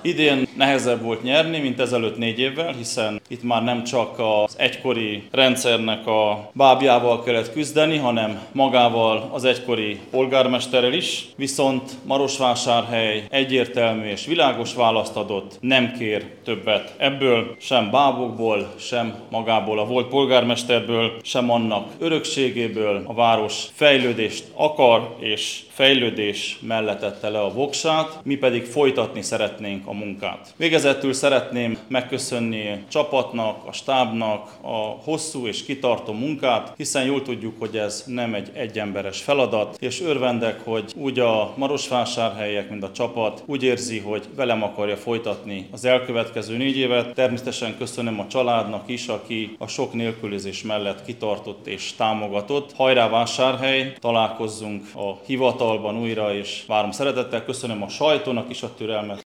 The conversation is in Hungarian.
Idén nehezebb volt nyerni, mint ezelőtt 4 évvel, hiszen itt már nem csak az egykori rendszernek a bábjával kellett küzdeni, hanem magával az egykori polgármesterrel is. Viszont Marosvásárhely egyértelmű és világos választ adott, nem kér többet ebből, sem bábokból, sem magából a volt polgármesterből, sem annak örökségéből. A város fejlődést akar, és fejlődés mellett tette le a voksát, mi pedig folytatni szeretnénk a munkát. Végezetül szeretném megköszönni a csapatnak, a stábnak a hosszú és kitartó munkát, hiszen jól tudjuk, hogy ez nem egy egyemberes feladat, és örvendek, hogy úgy a marosvásárhelyiek, mint a csapat úgy érzi, hogy velem akarja folytatni az elkövetkező 4 évet. Természetesen köszönöm a családnak is, aki a sok nélkülözés mellett kitartott és támogatott. Hajrá Vásárhely, találkozzunk a hivatalban újra, és várom szeretettel. Köszönöm a sajtónak is a türelmet.